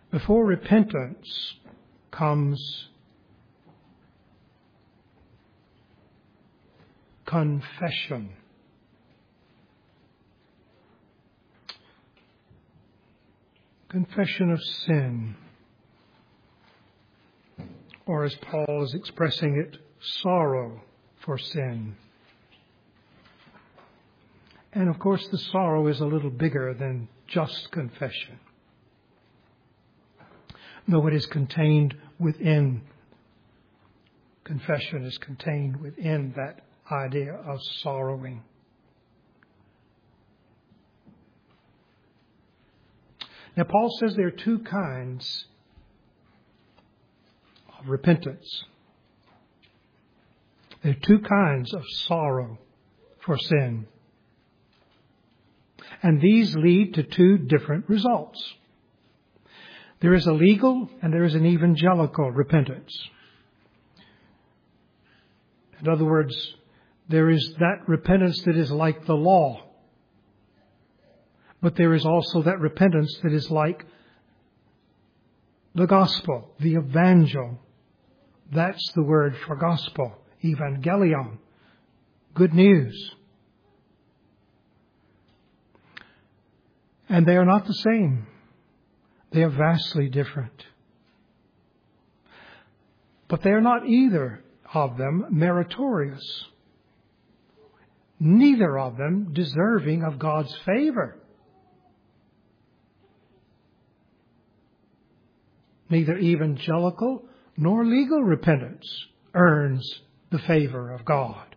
Before repentance comes confession. Confession of sin. Or as Paul is expressing it, sorrow for sin. And of course the sorrow is a little bigger than just confession. Though it is contained within, confession is contained within that idea of sorrowing. Now Paul says there are two kinds of repentance. There are two kinds of sorrow for sin. And these lead to two different results. There is a legal and there is an evangelical repentance. In other words, there is that repentance that is like the law. But there is also that repentance that is like the gospel, the evangel. That's the word for gospel, evangelion, good news. And they are not the same. They are vastly different. But they are not either of them meritorious. Neither of them deserving of God's favor. Neither evangelical nor legal repentance earns the favor of God.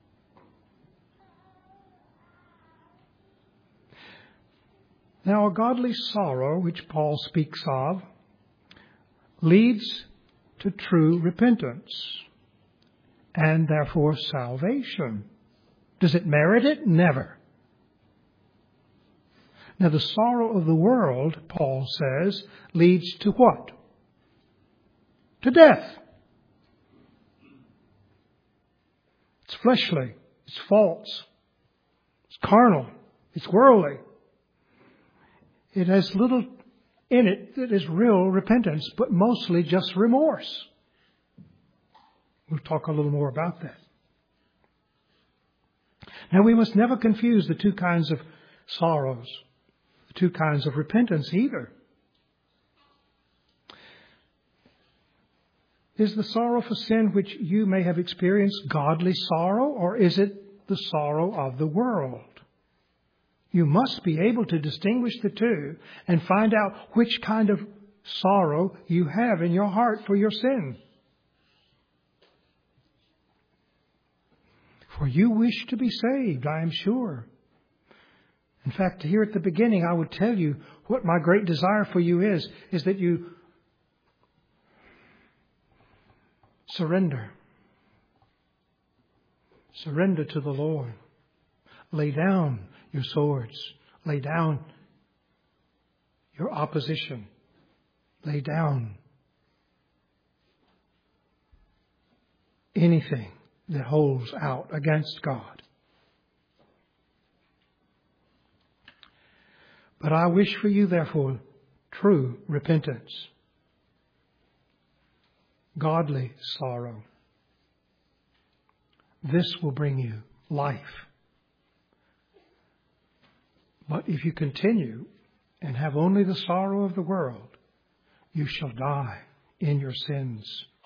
Now, a godly sorrow, which Paul speaks of, leads to true repentance and therefore salvation. Does it merit it? Never. Now, the sorrow of the world, Paul says, leads to what? To death. It's fleshly. It's false. It's carnal. It's worldly. It has little in it that is real repentance, but mostly just remorse. We'll talk a little more about that. Now, we must never confuse the two kinds of sorrows, the two kinds of repentance either. Is the sorrow for sin which you may have experienced godly sorrow, or is it the sorrow of the world? You must be able to distinguish the two and find out which kind of sorrow you have in your heart for your sin. For you wish to be saved, I am sure. In fact, here at the beginning, I would tell you what my great desire for you is that you surrender. Surrender to the Lord. Lay down your swords. Lay down your opposition. Lay down anything that holds out against God. But I wish for you, therefore, true repentance, godly sorrow. This will bring you life. But if you continue and have only the sorrow of the world, you shall die in your sins.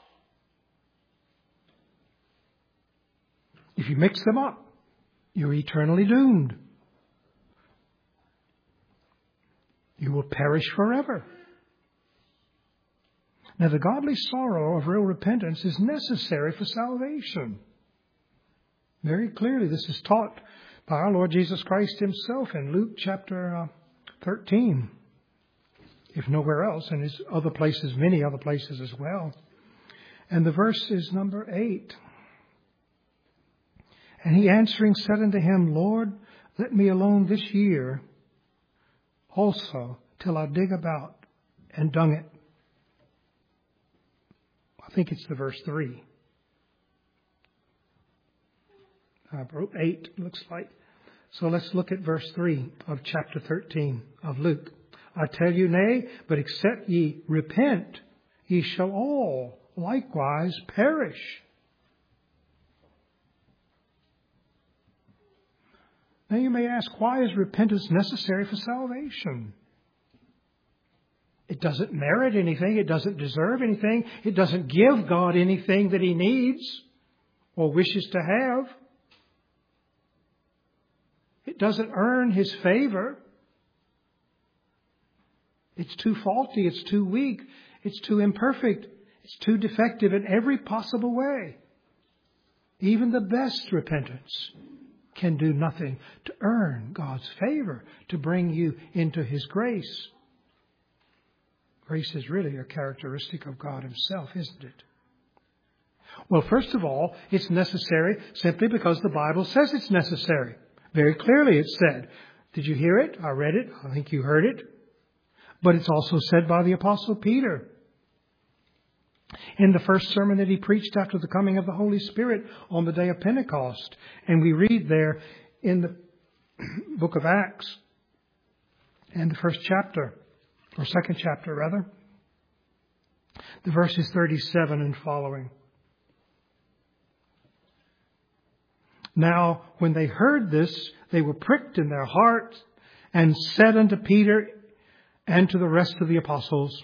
If you mix them up, you're eternally doomed. You will perish forever. Now, the godly sorrow of real repentance is necessary for salvation. Very clearly, this is taught by our Lord Jesus Christ himself in Luke chapter 13. If nowhere else, and his other places, many other places as well. And the verse is number 8. And he answering said unto him, Lord, let me alone this year also till I dig about and dung it. I think it's the verse 3. I wrote 8, looks like. So let's look at verse 3 of chapter 13 of Luke. I tell you, nay, but except ye repent, ye shall all likewise perish. Now you may ask, why is repentance necessary for salvation? It doesn't merit anything. It doesn't deserve anything. It doesn't give God anything that He needs or wishes to have. It doesn't earn His favor. It's too faulty. It's too weak. It's too imperfect. It's too defective in every possible way. Even the best repentance can do nothing to earn God's favor, to bring you into His grace. Grace is really a characteristic of God Himself, isn't it? Well, first of all, it's necessary simply because the Bible says it's necessary. Very clearly it said. Did you hear it? I read it. I think you heard it. But it's also said by the Apostle Peter in the first sermon that he preached after the coming of the Holy Spirit on the day of Pentecost. And we read there in the book of Acts, in the first chapter, or second chapter rather, the verses 37 and following. Now, when they heard this, they were pricked in their hearts and said unto Peter and to the rest of the apostles,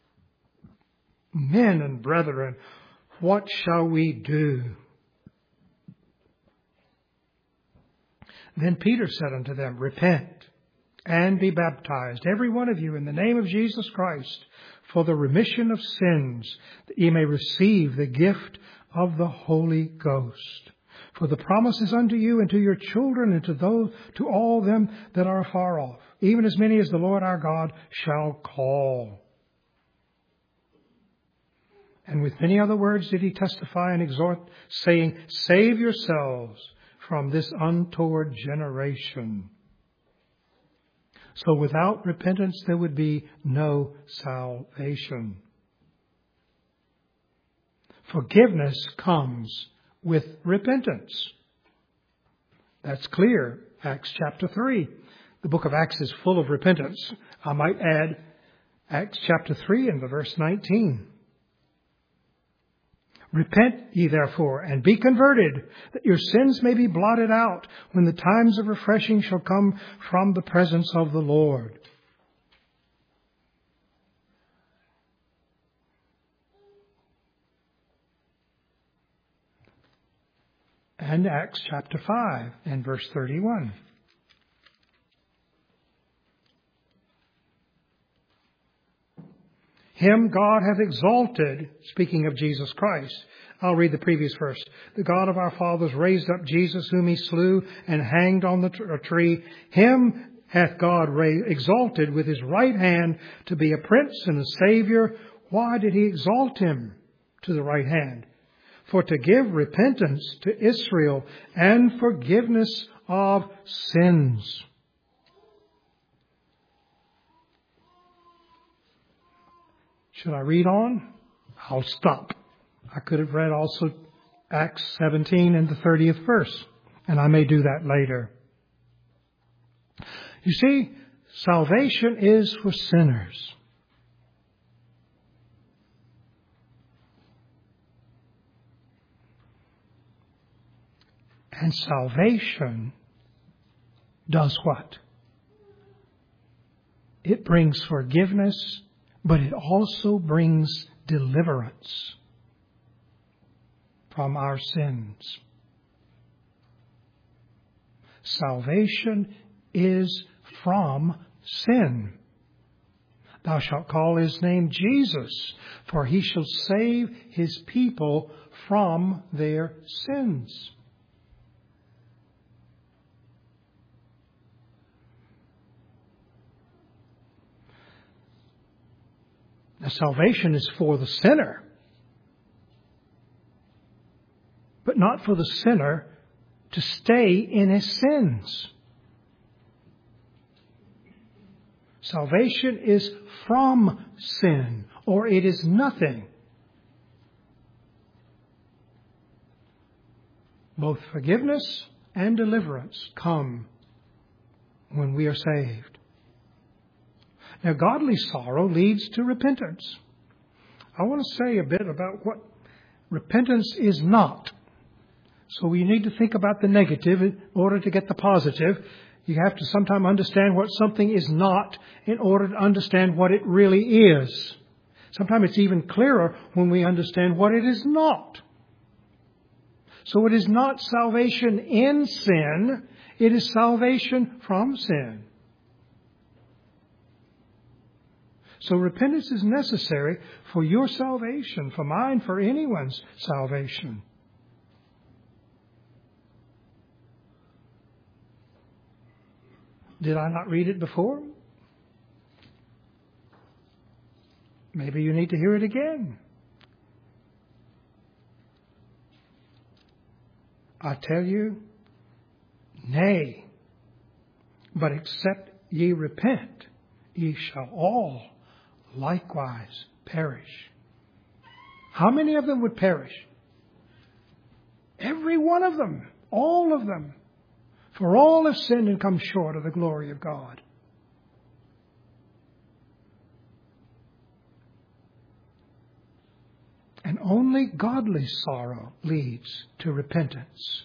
Men and brethren, what shall we do? Then Peter said unto them, Repent and be baptized, every one of you, in the name of Jesus Christ, for the remission of sins, that ye may receive the gift of the Holy Ghost. For the promise is unto you and to your children and to all them that are afar off, even as many as the Lord our God shall call. And with many other words did he testify and exhort, saying, Save yourselves from this untoward generation. So without repentance there would be no salvation. Forgiveness comes with repentance. That's clear. Acts chapter 3. The book of Acts is full of repentance. I might add Acts chapter 3 and the verse 19. Repent ye therefore, and be converted, that your sins may be blotted out, when the times of refreshing shall come from the presence of the Lord. And Acts chapter 5 and verse 31. Him God hath exalted, speaking of Jesus Christ. I'll read the previous verse. The God of our fathers raised up Jesus, whom he slew and hanged on the tree. Him hath God exalted with his right hand to be a prince and a savior. Why did he exalt him to the right hand? For to give repentance to Israel and forgiveness of sins. Should I read on? I'll stop. I could have read also Acts 17 and the 30th verse, and I may do that later. You see, salvation is for sinners. And salvation does what? It brings forgiveness, but it also brings deliverance from our sins. Salvation is from sin. Thou shalt call his name Jesus, for he shall save his people from their sins. Now, salvation is for the sinner, but not for the sinner to stay in his sins. Salvation is from sin, or it is nothing. Both forgiveness and deliverance come when we are saved. Now, godly sorrow leads to repentance. I want to say a bit about what repentance is not. So we need to think about the negative in order to get the positive. You have to sometimes understand what something is not in order to understand what it really is. Sometimes it's even clearer when we understand what it is not. So it is not salvation in sin. It is salvation from sin. So repentance is necessary for your salvation, for mine, for anyone's salvation. Did I not read it before? Maybe you need to hear it again. I tell you, nay, but except ye repent, ye shall all likewise perish. How many of them would perish? Every one of them, all of them. For all have sinned and come short of the glory of God. And only godly sorrow leads to repentance.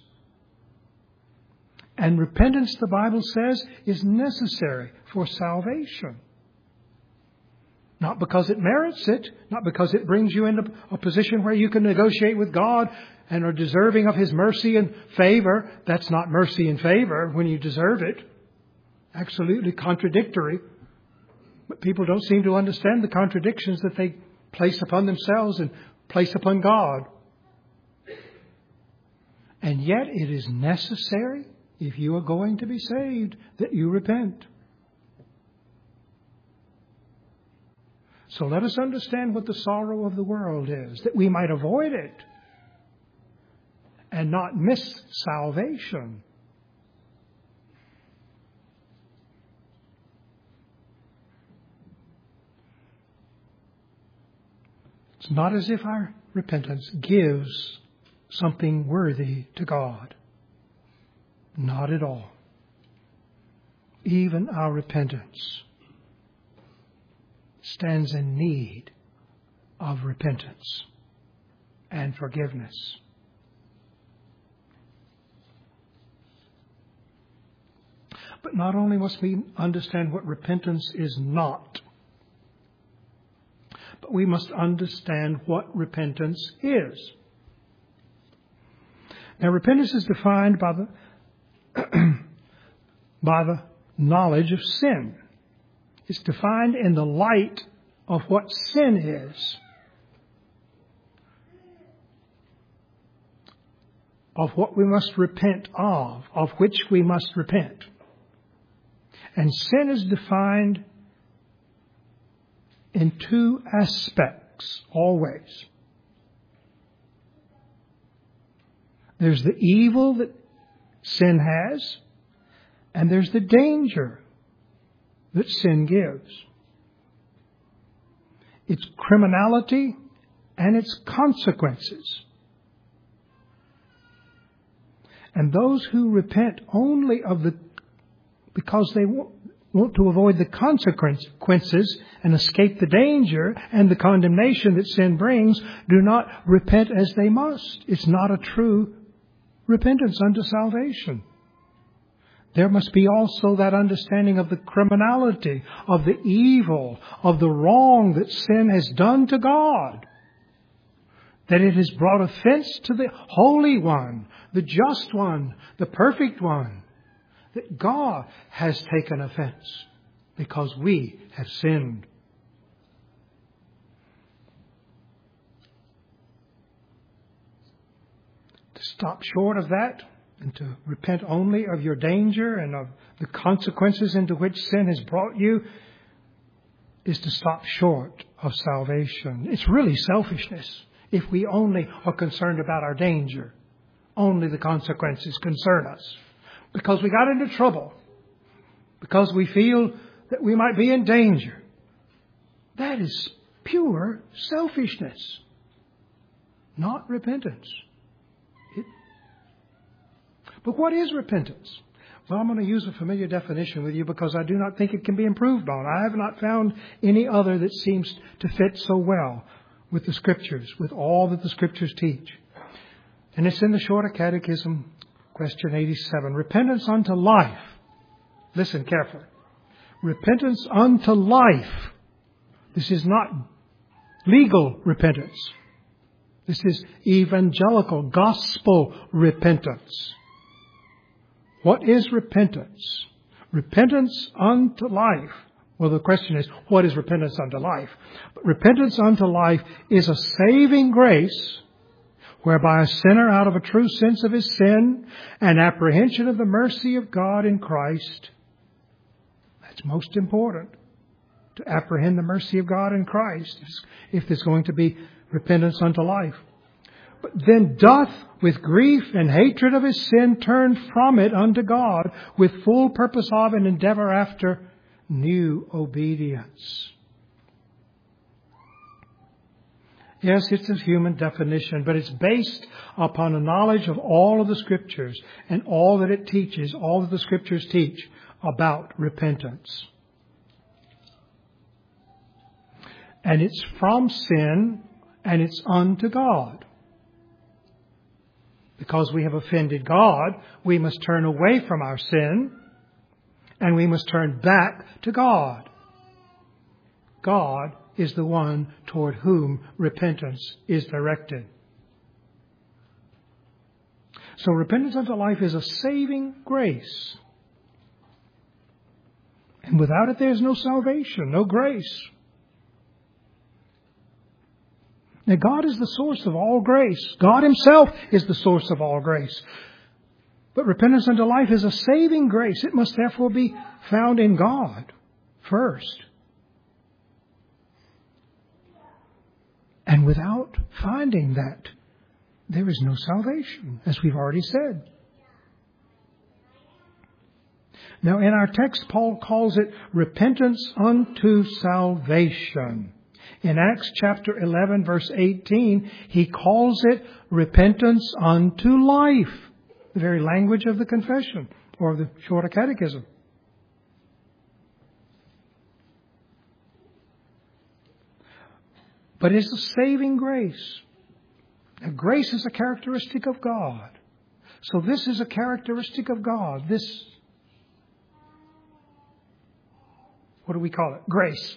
And repentance, the Bible says, is necessary for salvation. Not because it merits it, not because it brings you into a position where you can negotiate with God and are deserving of His mercy and favor. That's not mercy and favor when you deserve it. Absolutely contradictory. But people don't seem to understand the contradictions that they place upon themselves and place upon God. And yet it is necessary, if you are going to be saved, that you repent. So let us understand what the sorrow of the world is, that we might avoid it and not miss salvation. It's not as if our repentance gives something worthy to God. Not at all. Even our repentance stands in need of repentance and forgiveness. But not only must we understand what repentance is not, but we must understand what repentance is. Now, repentance is defined by the knowledge of sin. It's defined in the light of what sin is, of what we must repent of which we must repent. And sin is defined in two aspects, always. There's the evil that sin has, and there's the danger that sin gives. Its criminality and its consequences. And those who repent only because they want to avoid the consequences and escape the danger and the condemnation that sin brings, do not repent as they must. It's not a true repentance unto salvation. There must be also that understanding of the criminality, of the evil, of the wrong that sin has done to God. That it has brought offense to the Holy One, the Just One, the Perfect One. That God has taken offense because we have sinned. To stop short of that and to repent only of your danger and of the consequences into which sin has brought you is to stop short of salvation. It's really selfishness if we only are concerned about our danger. Only the consequences concern us. Because we got into trouble. Because we feel that we might be in danger. That is pure selfishness. Not repentance. But what is repentance? Well, I'm going to use a familiar definition with you because I do not think it can be improved on. I have not found any other that seems to fit so well with the Scriptures, with all that the Scriptures teach. And it's in the Shorter Catechism, question 87. Repentance unto life. Listen carefully. Repentance unto life. This is not legal repentance. This is evangelical, gospel repentance. What is repentance? Repentance unto life. Well, the question is, what is repentance unto life? But repentance unto life is a saving grace whereby a sinner, out of a true sense of his sin and apprehension of the mercy of God in Christ, that's most important, to apprehend the mercy of God in Christ if there's going to be repentance unto life. But then doth with grief and hatred of his sin turn from it unto God with full purpose of and endeavor after new obedience. Yes, it's a human definition, but it's based upon a knowledge of all of the Scriptures and all that it teaches, all that the Scriptures teach about repentance. And it's from sin and it's unto God. Because we have offended God, we must turn away from our sin and we must turn back to God. God is the one toward whom repentance is directed. So repentance unto life is a saving grace. And without it there's no salvation, no grace. Now, God is the source of all grace. God Himself is the source of all grace. But repentance unto life is a saving grace. It must therefore be found in God first. And without finding that, there is no salvation, as we've already said. Now, in our text, Paul calls it repentance unto salvation. In Acts chapter 11, verse 18, he calls it repentance unto life. The very language of the confession or the Shorter Catechism. But it's a saving grace. Now, grace is a characteristic of God. So this is a characteristic of God. This, what do we call it? Grace.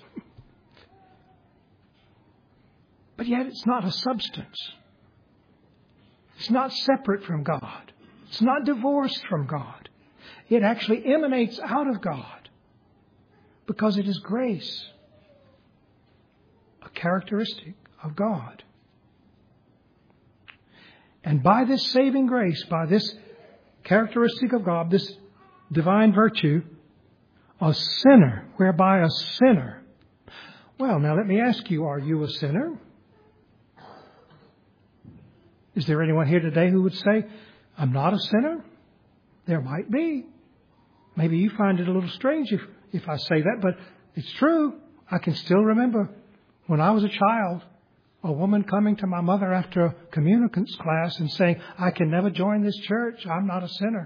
But yet it's not a substance. It's not separate from God. It's not divorced from God. It actually emanates out of God because it is grace, a characteristic of God. And by this saving grace, by this characteristic of God, this divine virtue, a sinner, whereby a sinner. Well, now let me ask you, are you a sinner? Is there anyone here today who would say, I'm not a sinner? There might be. Maybe you find it a little strange if I say that, but it's true. I can still remember when I was a child, a woman coming to my mother after a communicants class and saying, I can never join this church. I'm not a sinner.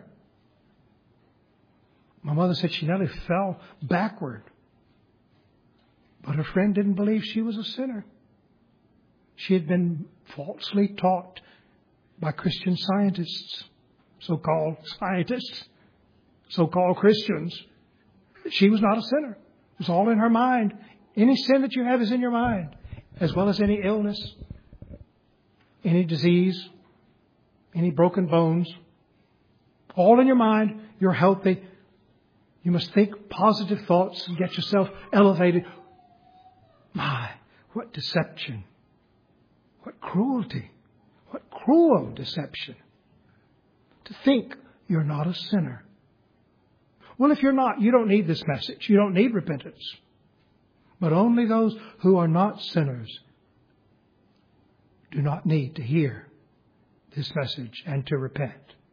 My mother said she nearly fell backward. But her friend didn't believe she was a sinner. She had been falsely taught by Christian scientists, so-called scientists, so-called Christians, that she was not a sinner. It was all in her mind. Any sin that you have is in your mind, as well as any illness, any disease, any broken bones. All in your mind. You're healthy. You must think positive thoughts and get yourself elevated. My, what deception. What cruelty. What cruel deception. To think you're not a sinner. Well, if you're not, you don't need this message. You don't need repentance. But only those who are not sinners do not need to hear this message and to repent.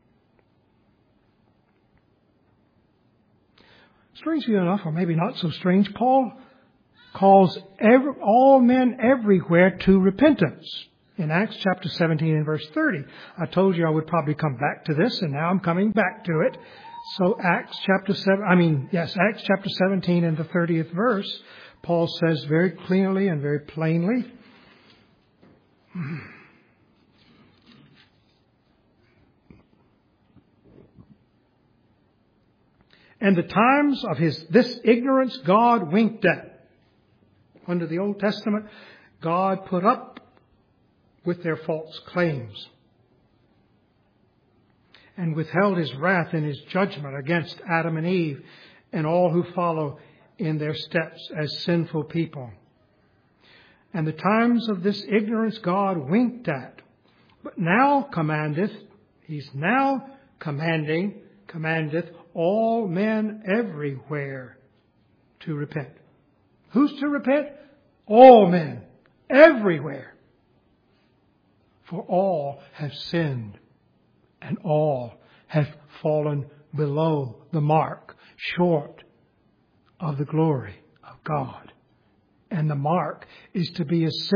Strangely enough, or maybe not so strange, Paul calls all men everywhere to repentance. In Acts chapter 17 and verse 30. I told you I would probably come back to this, and now I'm coming back to it. So Acts chapter 17 and the 30th verse, Paul says very clearly and very plainly, and the times of this ignorance God winked at. Under the Old Testament, God put up with their false claims and withheld His wrath and His judgment against Adam and Eve and all who follow in their steps as sinful people. And the times of this ignorance God winked at, but now commandeth all men everywhere to repent. Who's to repent? All men, everywhere. For all have sinned, and all have fallen below the mark, short of the glory of God. And the mark is to be as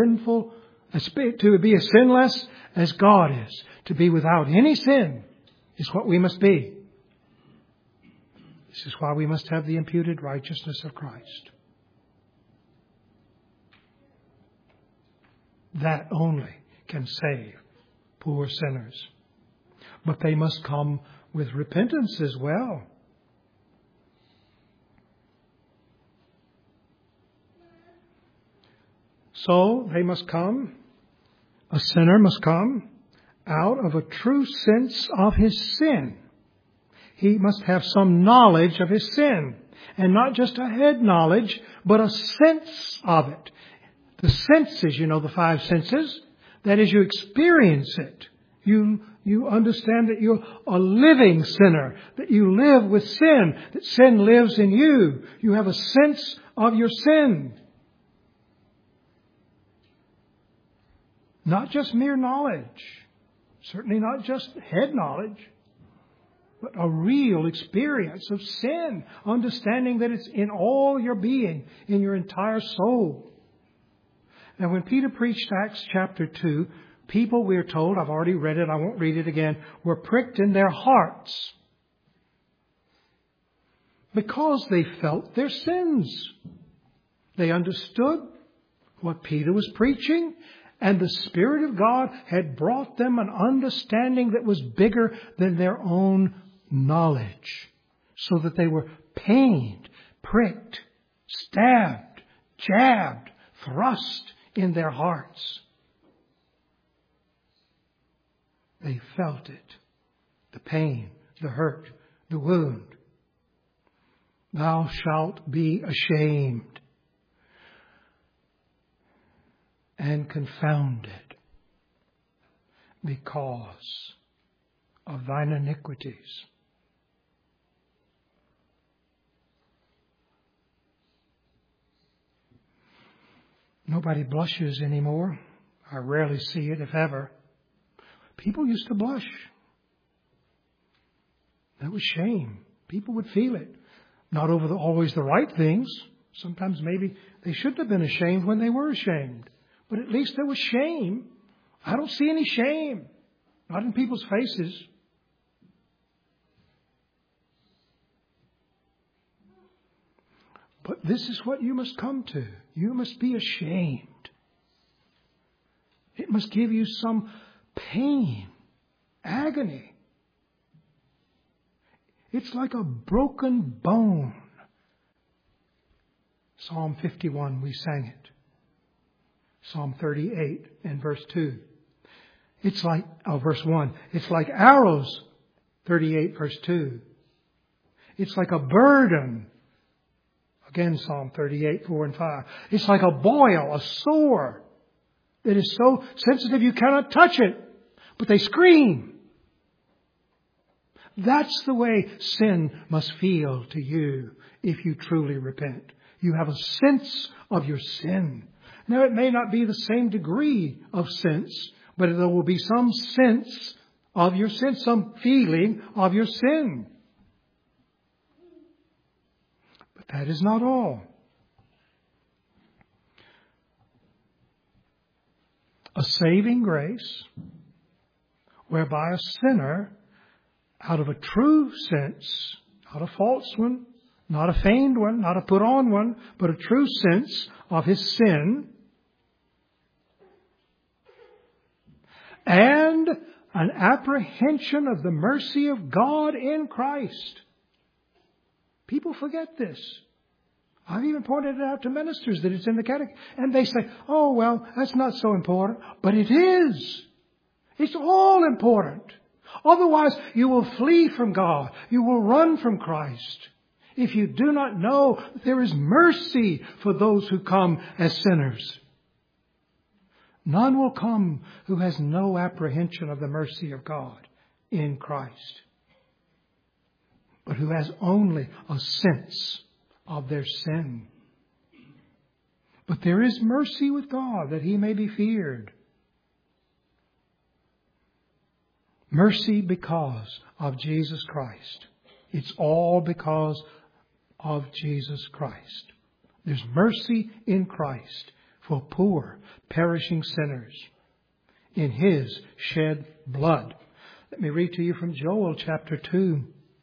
sinless as God is. To be without any sin is what we must be. This is why we must have the imputed righteousness of Christ. That only can save poor sinners. But they must come with repentance as well. So they must come, a sinner must come out of a true sense of his sin. He must have some knowledge of his sin. And not just a head knowledge, but a sense of it. The senses, the 5 senses. That is, you experience it. You understand that you're a living sinner. That you live with sin. That sin lives in you. You have a sense of your sin. Not just mere knowledge. Certainly not just head knowledge. But a real experience of sin. Understanding that it's in all your being, in your entire soul. Now when Peter preached Acts chapter 2, people, we're told, I've already read it, I won't read it again, were pricked in their hearts. Because they felt their sins. They understood what Peter was preaching. And the Spirit of God had brought them an understanding that was bigger than their own knowledge. So that they were pained, pricked, stabbed, jabbed, thrust in their hearts. They felt it. The pain, the hurt, the wound. Thou shalt be ashamed and confounded because of thine iniquities. Nobody blushes anymore. I rarely see it, if ever. People used to blush. That was shame. People would feel it. Not over always the right things. Sometimes maybe they shouldn't have been ashamed when they were ashamed. But at least there was shame. I don't see any shame. Not in people's faces. But this is what you must come to. You must be ashamed. It must give you some pain, agony. It's like a broken bone. Psalm 51, we sang it. Psalm 38 and verse 2. It's like, verse 1. It's like arrows, 38 verse 2. It's like a burden. Again, Psalm 38, 4 and 5. It's like a boil, a sore that is so sensitive you cannot touch it. But they scream. That's the way sin must feel to you if you truly repent. You have a sense of your sin. Now, it may not be the same degree of sense, but there will be some sense of your sin, some feeling of your sin. But that is not all. A saving grace whereby a sinner out of a true sense, not a false one, not a feigned one, not a put on one, but a true sense of his sin, and an apprehension of the mercy of God in Christ. People forget this. I've even pointed it out to ministers that it's in the catechism. And they say, oh, well, that's not so important. But it is. It's all important. Otherwise, you will flee from God. You will run from Christ. If you do not know that there is mercy for those who come as sinners. None will come who has no apprehension of the mercy of God in Christ, but who has only a sense of their sin. But there is mercy with God that he may be feared. Mercy because of Jesus Christ. It's all because of Jesus Christ. There's mercy in Christ for poor, perishing sinners in his shed blood. Let me read to you from Joel chapter 2,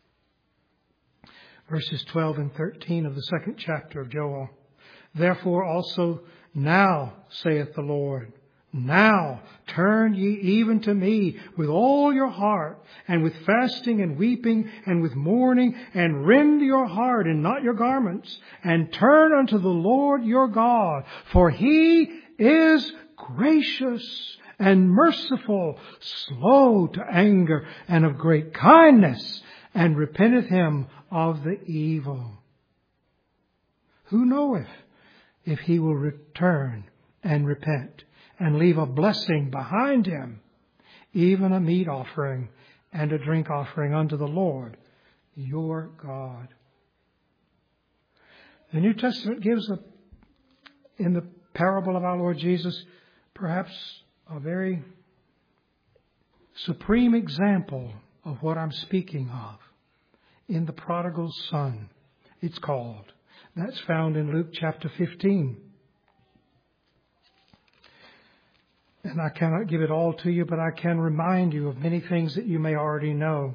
verses 12 and 13 of the second chapter of Joel. Therefore also now, saith the Lord, now turn ye even to me with all your heart, and with fasting and weeping, and with mourning, and rend your heart and not your garments, and turn unto the Lord your God, for he is gracious and merciful, slow to anger, and of great kindness, and repenteth him of the evil. Who knoweth if he will return and repent, and leave a blessing behind him, even a meat offering and a drink offering unto the Lord your God. The New Testament gives, in the parable of our Lord Jesus, perhaps a very supreme example of what I'm speaking of. In the prodigal son, it's called. That's found in Luke chapter 15. And I cannot give it all to you, but I can remind you of many things that you may already know.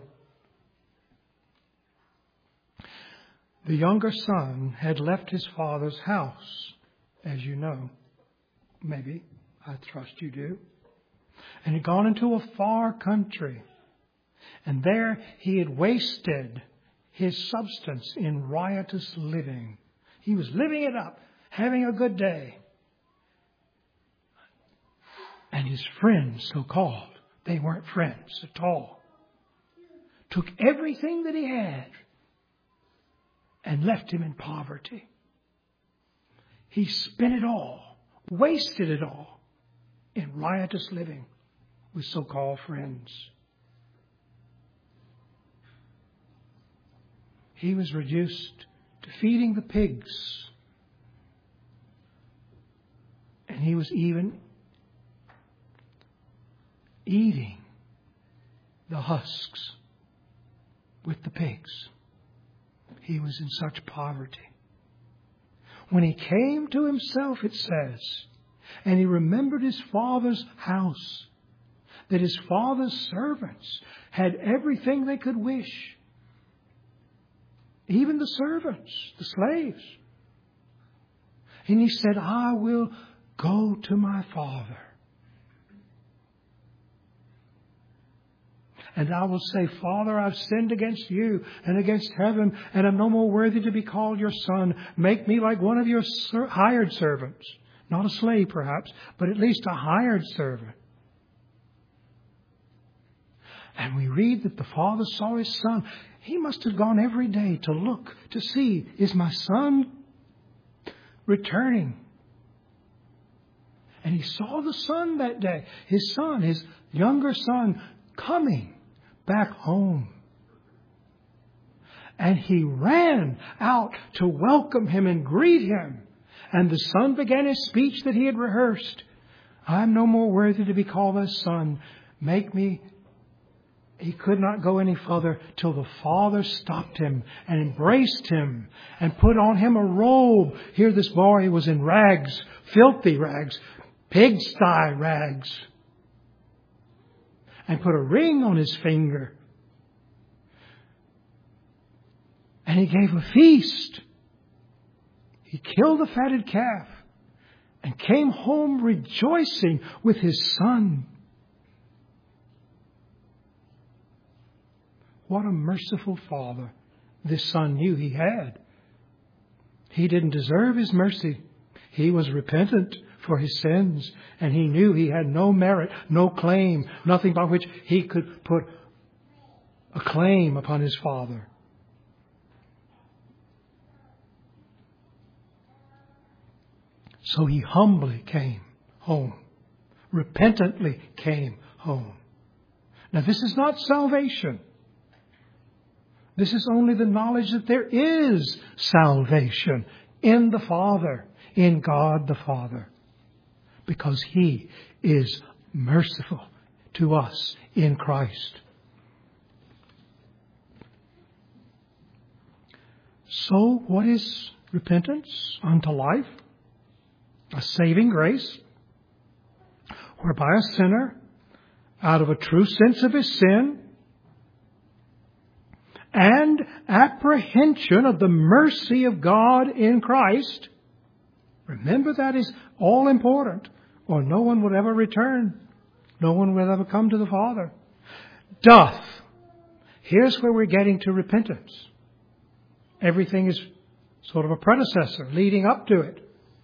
The younger son had left his father's house, as you know. Maybe, I trust you do. And had gone into a far country. And there he had wasted his substance in riotous living. He was living it up, having a good day. And his friends, so-called, they weren't friends at all, took everything that he had and left him in poverty. He spent it all, wasted it all in riotous living with so-called friends. He was reduced to feeding the pigs. And he was even eating the husks with the pigs. He was in such poverty. When he came to himself, it says, and he remembered his father's house, that his father's servants had everything they could wish. Even the servants, the slaves. And he said, I will go to my father. And I will say, Father, I've sinned against you and against heaven, and I'm no more worthy to be called your son. Make me like one of your hired servants. Not a slave, perhaps, but at least a hired servant. And we read that the father saw his son. He must have gone every day to look, to see, is my son returning? And he saw the son that day, his son, his younger son, coming back home. And he ran out to welcome him and greet him. And the son began his speech that he had rehearsed. I'm no more worthy to be called thy son. Make me. He could not go any further till the father stopped him and embraced him and put on him a robe. Here this boy was in rags, filthy rags, pigsty rags. And put a ring on his finger And He gave a feast. He killed the fatted calf and came home rejoicing with His Son. What a merciful Father this Son knew He had. He didn't deserve His mercy. He was repentant for His sins, and He knew He had no merit, no claim, nothing by which He could put a claim upon His Father. So He humbly came home, repentantly came home. Now this is not salvation. This is only the knowledge that there is salvation in the Father, in God the Father, because He is merciful to us in Christ. So what is repentance unto life? A saving grace, whereby a sinner, out of a true sense of his sin, and apprehension of the mercy of God in Christ, remember that is all important, or no one would ever return. No one will ever come to the Father. Doth. Here's where we're getting to repentance. Everything is sort of a predecessor leading up to it.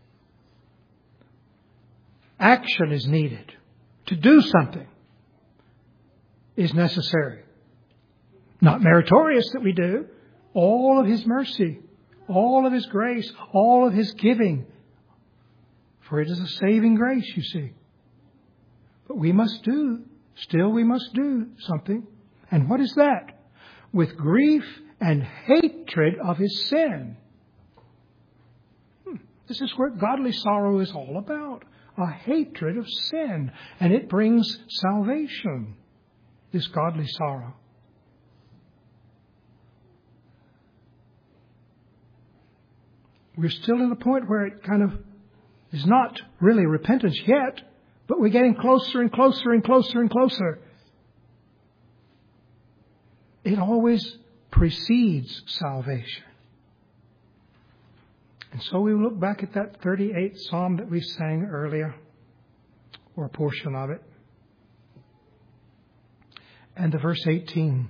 Action is needed. To do something is necessary. Not meritorious that we do. All of His mercy, all of His grace, all of His giving. For it is a saving grace, you see. But we must do something. And what is that? With grief and hatred of His sin. This is what godly sorrow is all about. A hatred of sin. And it brings salvation. This godly sorrow. We're still in the point where it kind of is not really repentance yet, but we're getting closer and closer and closer and closer. It always precedes salvation. And so we look back at that 38th Psalm that we sang earlier, or a portion of it, and the verse 18.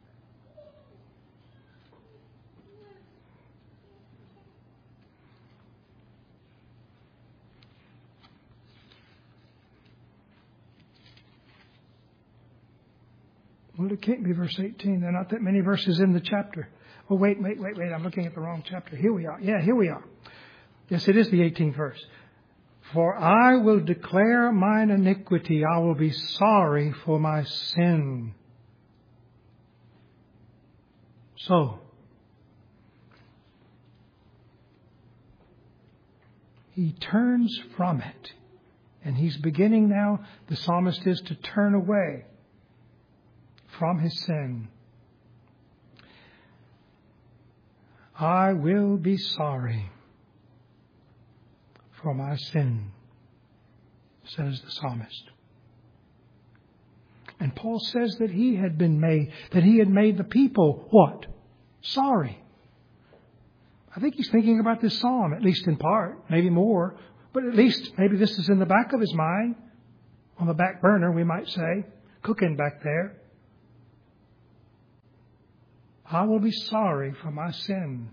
Well, it can't be verse 18. There are not that many verses in the chapter. Oh, wait. I'm looking at the wrong chapter. Here we are. Yeah, here we are. Yes, it is the 18th verse. For I will declare mine iniquity. I will be sorry for my sin. So, he turns from it. And he's beginning now, the psalmist is, to turn away from his sin. I will be sorry for my sin, says the psalmist. And Paul says that he had made the people what? Sorry. I think he's thinking about this psalm, at least in part, maybe more, but at least maybe this is in the back of his mind, on the back burner, we might say, cooking back there. I will be sorry for my sin.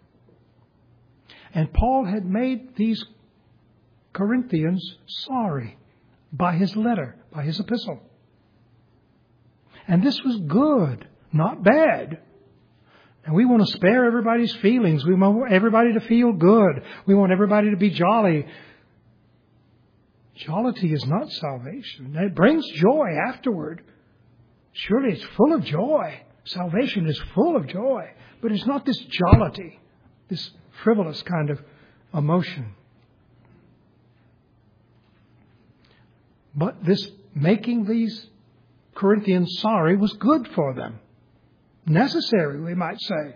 And Paul had made these Corinthians sorry by his letter, by his epistle. And this was good, not bad. And we want to spare everybody's feelings. We want everybody to feel good. We want everybody to be jolly. Jollity is not salvation. It brings joy afterward. Surely it's full of joy. Salvation is full of joy. But it's not this jollity, this frivolous kind of emotion. But this making these Corinthians sorry was good for them. Necessary, we might say.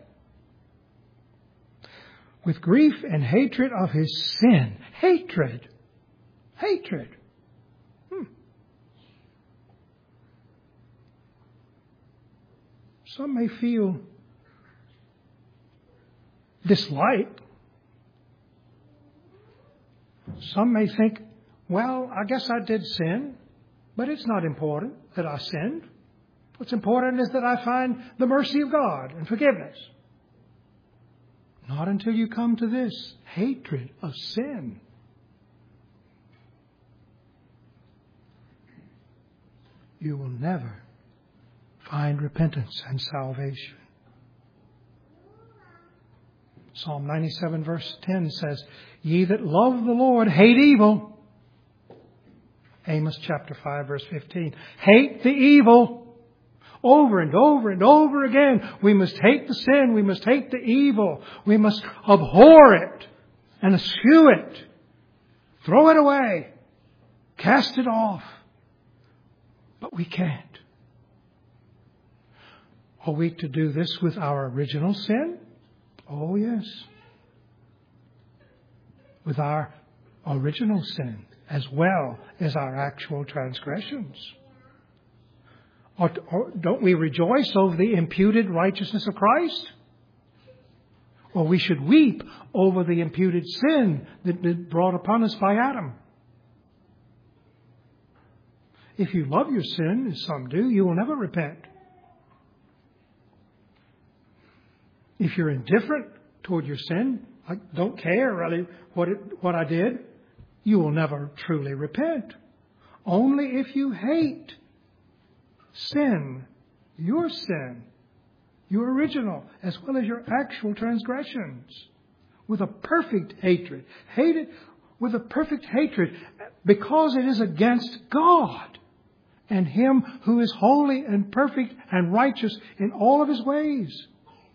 With grief and hatred of his sin. Hatred. Some may feel dislike. Some may think, well, I guess I did sin, but it's not important that I sinned. What's important is that I find the mercy of God and forgiveness. Not until you come to this hatred of sin. You will never find repentance and salvation. Psalm 97 verse 10 says, "Ye that love the Lord hate evil." Amos chapter 5 verse 15. Hate the evil. Over and over and over again. We must hate the sin. We must hate the evil. We must abhor it and eschew it. Throw it away. Cast it off. But we can't. Are we to do this with our original sin? Oh, yes. With our original sin as well as our actual transgressions. Or don't we rejoice over the imputed righteousness of Christ? Or we should weep over the imputed sin that was brought upon us by Adam. If you love your sin, as some do, you will never repent. If you're indifferent toward your sin, I don't care really what I did, you will never truly repent. Only if you hate sin, your original, as well as your actual transgressions, with a perfect hatred. Hate it with a perfect hatred because it is against God and Him who is holy and perfect and righteous in all of His ways.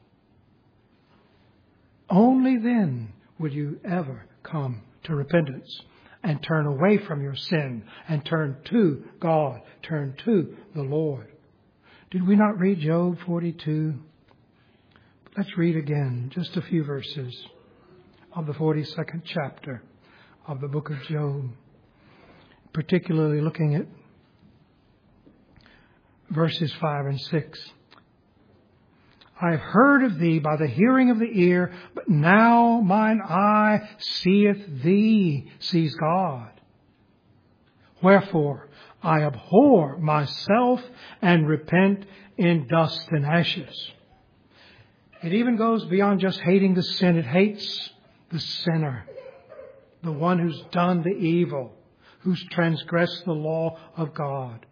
Only then will you ever come to repentance and turn away from your sin and turn to God, turn to the Lord. Did we not read Job 42? Let's read again just a few verses of the 42nd chapter of the book of Job, particularly looking at verses 5 and 6. I have heard of thee by the hearing of the ear, but now mine eye seeth thee, sees God. Wherefore I abhor myself and repent in dust and ashes. It even goes beyond just hating the sin. It hates the sinner, the one who's done the evil, who's transgressed the law of God.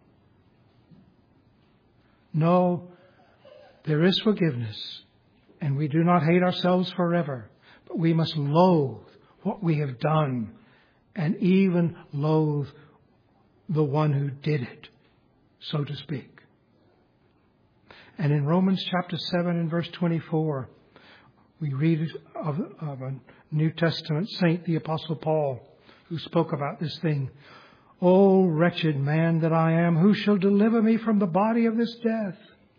No, there is forgiveness, and we do not hate ourselves forever, but we must loathe what we have done and even loathe the one who did it, so to speak. And in Romans chapter 7 and verse 24, we read of a New Testament saint, the Apostle Paul, who spoke about this thing. O wretched man that I am, who shall deliver me from the body of this death?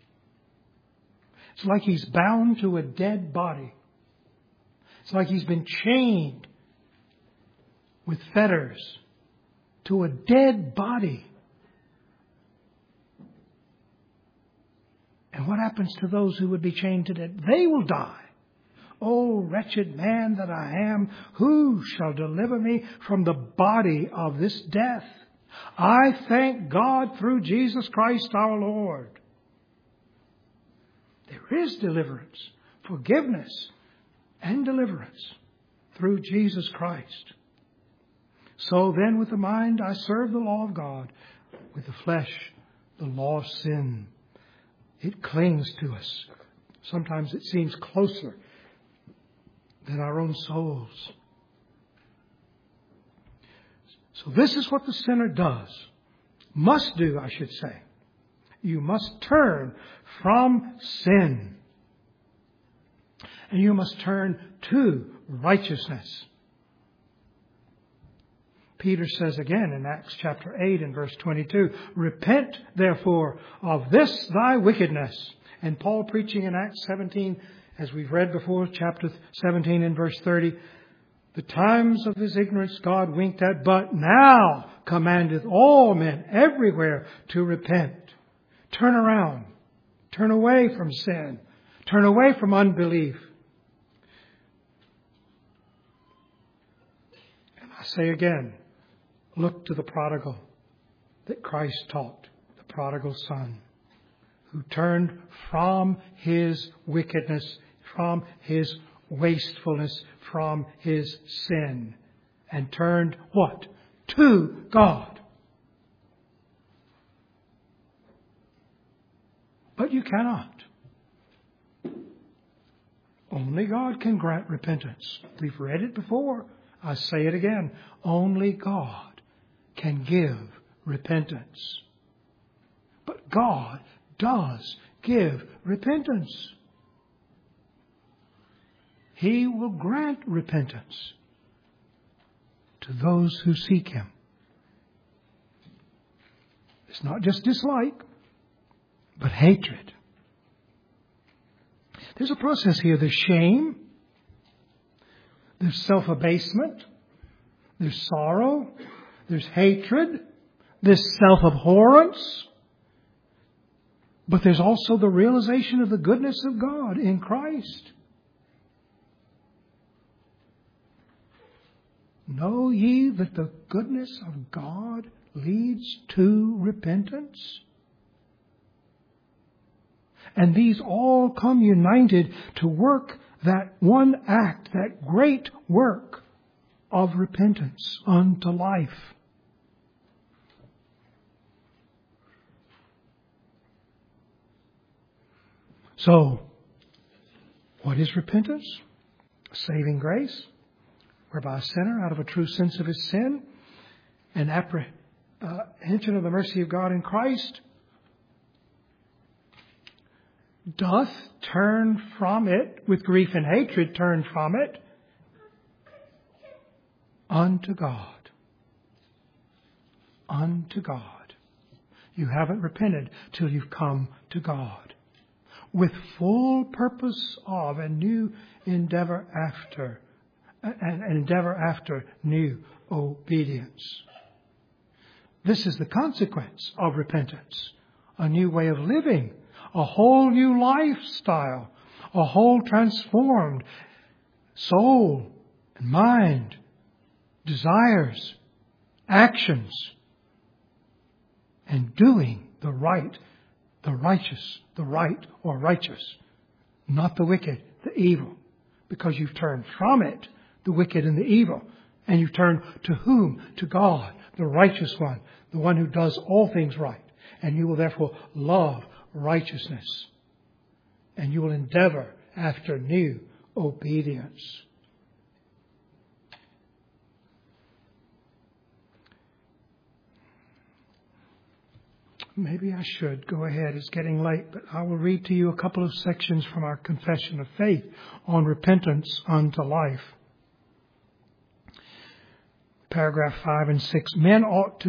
It's like he's bound to a dead body. It's like he's been chained with fetters to a dead body. And what happens to those who would be chained to death? They will die. O wretched man that I am, who shall deliver me from the body of this death? I thank God through Jesus Christ our Lord. There is deliverance, forgiveness, and deliverance through Jesus Christ. So then with the mind I serve the law of God, with the flesh the law of sin. It clings to us. Sometimes it seems closer than our own souls. So this is what the sinner does. Must do, I should say. You must turn from sin. And you must turn to righteousness. Peter says again in Acts chapter 8 and verse 22, repent therefore of this thy wickedness. And Paul preaching in Acts 17, as we've read before, chapter 17 and verse 30, the times of his ignorance God winked at, but now commandeth all men everywhere to repent. Turn around. Turn away from sin. Turn away from unbelief. say again, look to the prodigal that Christ taught, the prodigal son, who turned from his wickedness, from his wastefulness, from his sin, and turned what? To God. But you cannot. Only God can grant repentance. We've read it before. I say it again. Only God can give repentance. But God does give repentance. He will grant repentance to those who seek Him. It's not just dislike, but hatred. There's a process here. There's shame. There's self-abasement. There's sorrow. There's hatred. There's self-abhorrence. But there's also the realization of the goodness of God in Christ. Know ye that the goodness of God leads to repentance? And these all come united to work that one act, that great work of repentance unto life. So, what is repentance? Saving grace, whereby a sinner, out of a true sense of his sin and apprehension of the mercy of God in Christ, doth turn from it, with grief and hatred turn from it, unto God. Unto God. You haven't repented till you've come to God, with full purpose of a new endeavor after, an endeavor after new obedience. This is the consequence of repentance. A new way of living. A whole new lifestyle, a whole transformed soul and mind, desires, actions, and doing the right, the righteous, the right or righteous, not the wicked, the evil, because you've turned from it, the wicked and the evil, and you've turned to whom? To God, the righteous one, the one who does all things right, and you will therefore love righteousness, and you will endeavor after new obedience. Maybe I should go ahead. It's getting late, but I will read to you a couple of sections from our Confession of Faith on repentance unto life. Paragraph 5 and 6. Men ought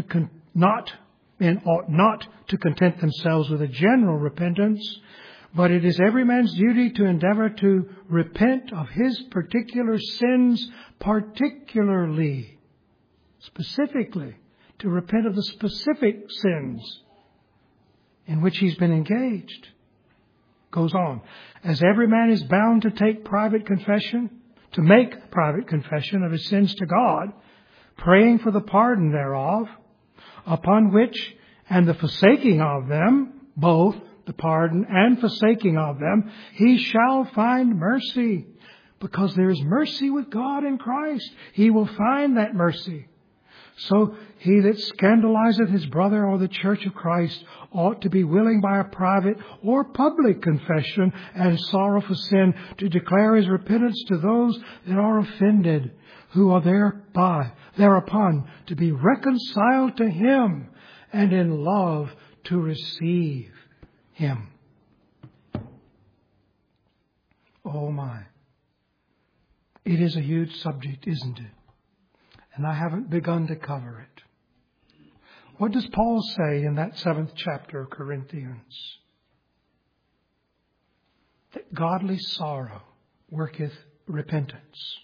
not to content themselves with a general repentance, but it is every man's duty to endeavor to repent of his particular sins particularly, specifically, to repent of the specific sins in which he's been engaged. Goes on. As every man is bound to make private confession of his sins to God, praying for the pardon thereof, upon which, and the forsaking of them, both the pardon and forsaking of them, he shall find mercy. Because there is mercy with God in Christ. He will find that mercy. So he that scandalizeth his brother or the church of Christ ought to be willing by a private or public confession and sorrow for sin to declare his repentance to those that are offended, who are thereupon to be reconciled to him and in love to receive him. Oh my. It is a huge subject, isn't it? And I haven't begun to cover it. What does Paul say in that 7th chapter of Corinthians? That godly sorrow worketh repentance,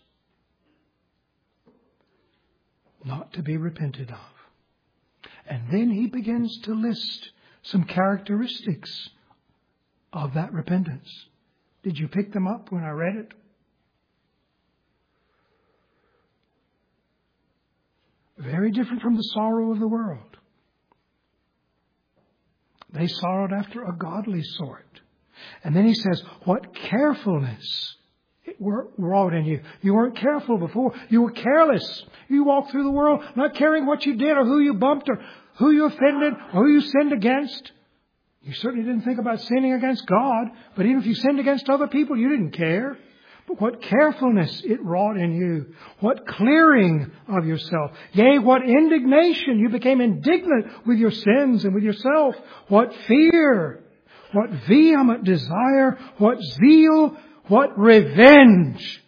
not to be repented of. And then he begins to list some characteristics of that repentance. Did you pick them up when I read it? Very different from the sorrow of the world. They sorrowed after a godly sort. And then he says, what carefulness it wrought in you. You weren't careful before. You were careless. You walked through the world not caring what you did or who you bumped or who you offended or who you sinned against. You certainly didn't think about sinning against God. But even if you sinned against other people, you didn't care. But what carefulness it wrought in you. What clearing of yourself. Yea, what indignation. You became indignant with your sins and with yourself. What fear. What vehement desire. What zeal. What revenge.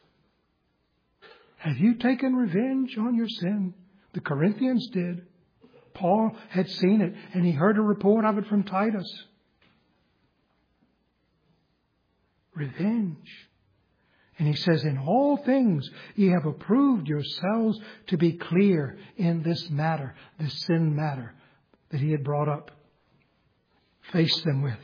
Have you taken revenge on your sin? The Corinthians did. Paul had seen it and he heard a report of it from Titus. Revenge. And he says, in all things ye have approved yourselves to be clear in this matter, this sin matter that he had brought up. Face them with.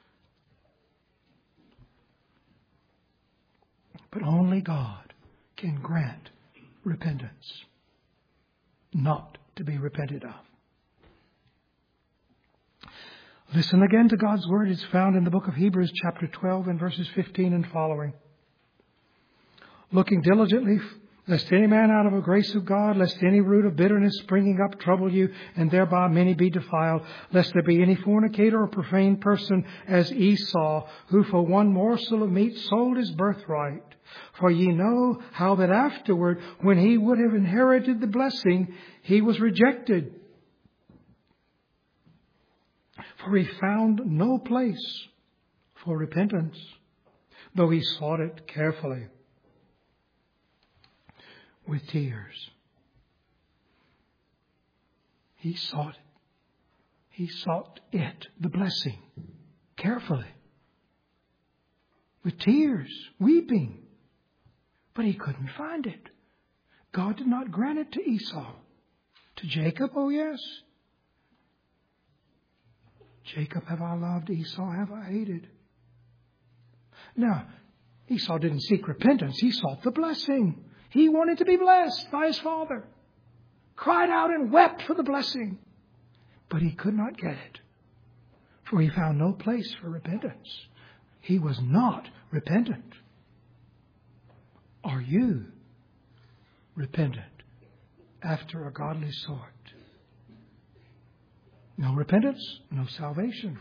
But only God can grant repentance, not to be repented of. Listen again to God's word. It's found in the book of Hebrews chapter 12 and verses 15 and following. Looking diligently, lest any man out of the grace of God, lest any root of bitterness springing up trouble you, and thereby many be defiled, lest there be any fornicator or profane person as Esau, who for one morsel of meat sold his birthright. For ye know how that afterward, when he would have inherited the blessing, he was rejected. For he found no place for repentance, though he sought it carefully with tears. He sought it. He sought it, the blessing, carefully. With tears, weeping. But he couldn't find it. God did not grant it to Esau. To Jacob, oh yes. Jacob have I loved, Esau have I hated. Now, Esau didn't seek repentance. He sought the blessing. He wanted to be blessed by his father. Cried out and wept for the blessing. But he could not get it. For he found no place for repentance. He was not repentant. Are you repentant after a godly sort? No repentance, no salvation.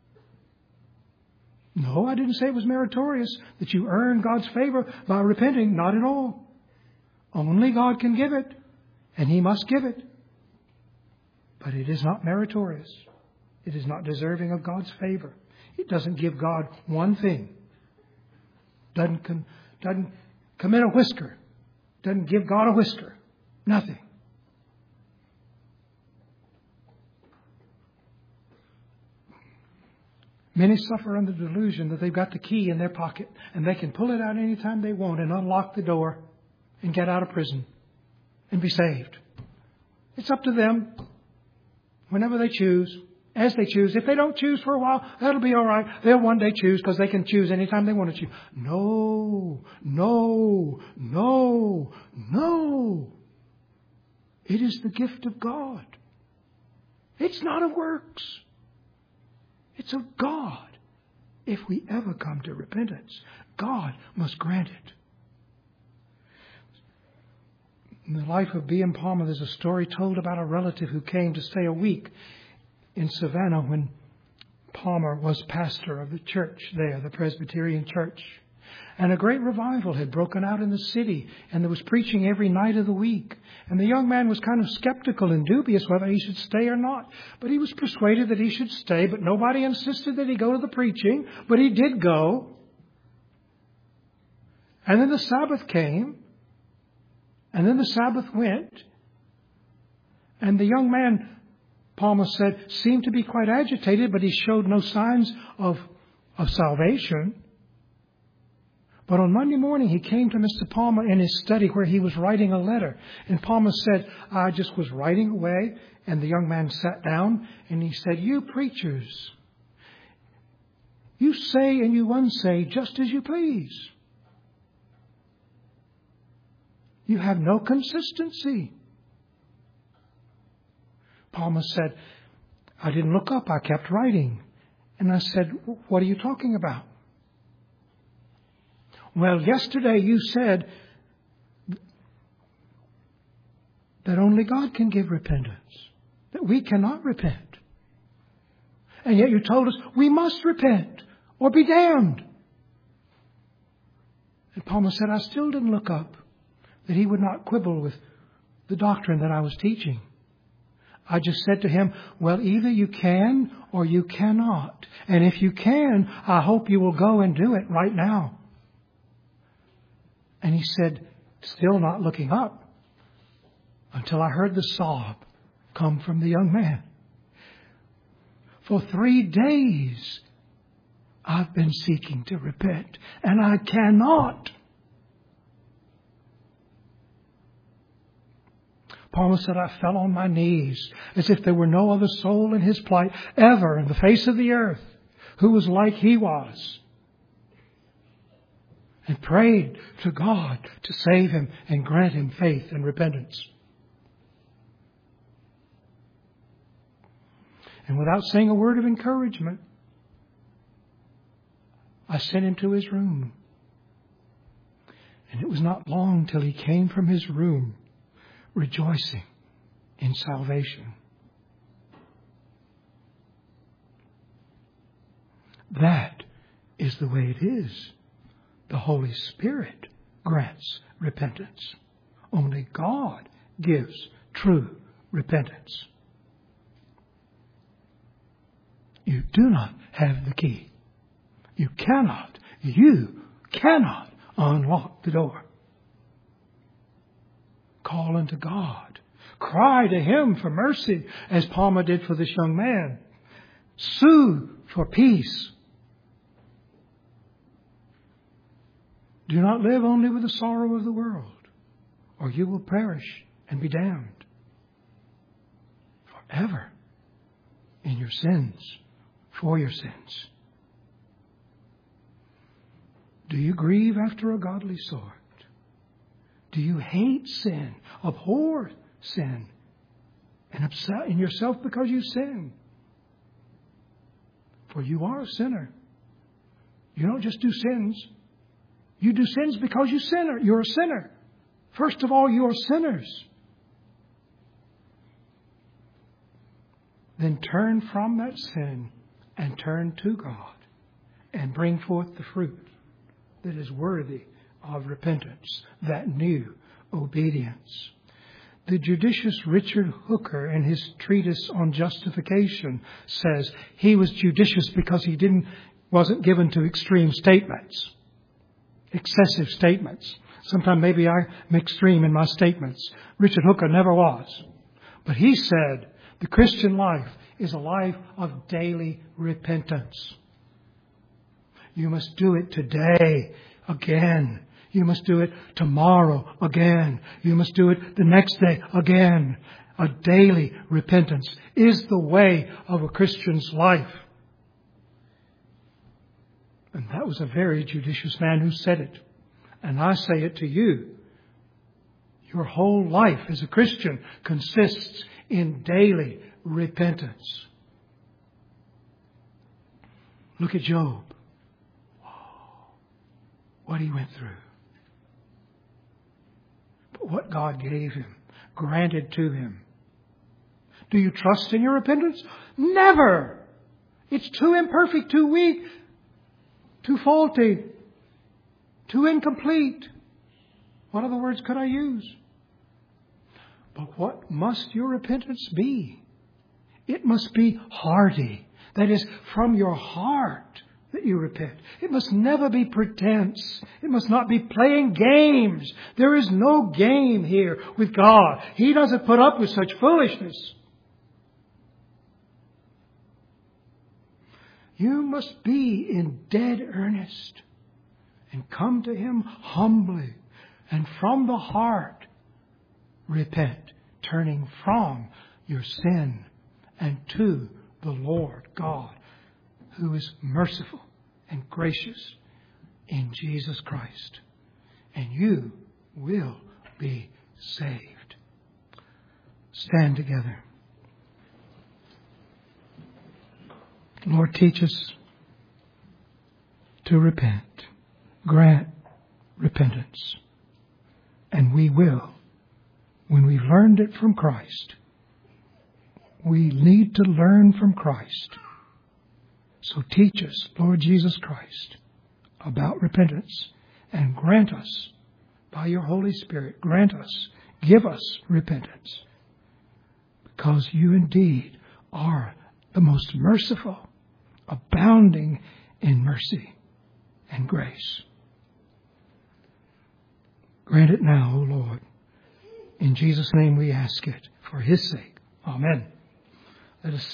No, I didn't say it was meritorious that you earn God's favor by repenting. Not at all. Only God can give it, and He must give it. But it is not meritorious. It is not deserving of God's favor. It doesn't give God one thing. Doesn't commit a whisker. Doesn't give God a whisker. Nothing. Many suffer under the delusion that they've got the key in their pocket and they can pull it out anytime they want and unlock the door and get out of prison and be saved. It's up to them whenever they choose, as they choose. If they don't choose for a while, that'll be all right. They'll one day choose because they can choose anytime they want to choose. No, no, no, no. It is the gift of God. It's not of works. It's of God. If we ever come to repentance, God must grant it. In the life of B.M. Palmer, there's a story told about a relative who came to stay a week in Savannah when Palmer was pastor of the church there, the Presbyterian church. And a great revival had broken out in the city, and there was preaching every night of the week. And the young man was kind of skeptical and dubious whether he should stay or not. But he was persuaded that he should stay, but nobody insisted that he go to the preaching. But he did go. And then the Sabbath came, and then the Sabbath went. And the young man, Palmer said, seemed to be quite agitated, but he showed no signs of salvation. But on Monday morning, he came to Mr. Palmer in his study where he was writing a letter. And Palmer said, I just was writing away. And the young man sat down and he said, you preachers, you say and you unsay just as you please. You have no consistency. Palma said, I didn't look up. I kept writing. And I said, what are you talking about? Well, yesterday you said that only God can give repentance, that we cannot repent. And yet you told us we must repent or be damned. And Palma said, I still didn't look up, that he would not quibble with the doctrine that I was teaching. I just said to him, well, either you can or you cannot. And if you can, I hope you will go and do it right now. And he said, still not looking up, until I heard the sob come from the young man. For 3 days, I've been seeking to repent, and I cannot. Palma said, I fell on my knees as if there were no other soul in his plight ever in the face of the earth who was like he was, and prayed to God to save him and grant him faith and repentance. And without saying a word of encouragement, I sent him to his room. And it was not long till he came from his room rejoicing in salvation. That is the way it is. The Holy Spirit grants repentance. Only God gives true repentance. You do not have the key. You cannot unlock the door. Call unto God. Cry to Him for mercy, as Palma did for this young man. Sue for peace. Do not live only with the sorrow of the world, or you will perish and be damned forever in your sins, for your sins. Do you grieve after a godly sort? Do you hate sin, abhor sin, and upset in yourself because you sin? For you are a sinner. You don't just do sins. You do sins because you're a sinner. First of all, you are sinners. Then turn from that sin and turn to God and bring forth the fruit that is worthy of repentance, that new obedience. The judicious Richard Hooker, in his treatise on justification, says he was judicious because he wasn't given to extreme statements, excessive statements. Sometimes maybe I'm extreme in my statements. Richard Hooker never was. But he said the Christian life is a life of daily repentance. You must do it today again. You must do it tomorrow again. You must do it the next day again. A daily repentance is the way of a Christian's life. And that was a very judicious man who said it. And I say it to you. Your whole life as a Christian consists in daily repentance. Look at Job. What he went through. But what God gave him, granted to him. Do you trust in your repentance? Never! It's too imperfect, too weak, too faulty, too incomplete. What other words could I use? But what must your repentance be? It must be hearty. That is, from your heart that you repent. It must never be pretense. It must not be playing games. There is no game here with God. He doesn't put up with such foolishness. You must be in dead earnest and come to Him humbly and from the heart repent, turning from your sin and to the Lord God, who is merciful and gracious in Jesus Christ. And you will be saved. Stand together. Lord, teach us to repent. Grant repentance. And we will. When we've learned it from Christ, we need to learn from Christ. So teach us, Lord Jesus Christ, about repentance, and grant us, by your Holy Spirit, give us repentance, because you indeed are the most merciful, abounding in mercy and grace. Grant it now, O Lord. In Jesus' name we ask it, for His sake. Amen. Let us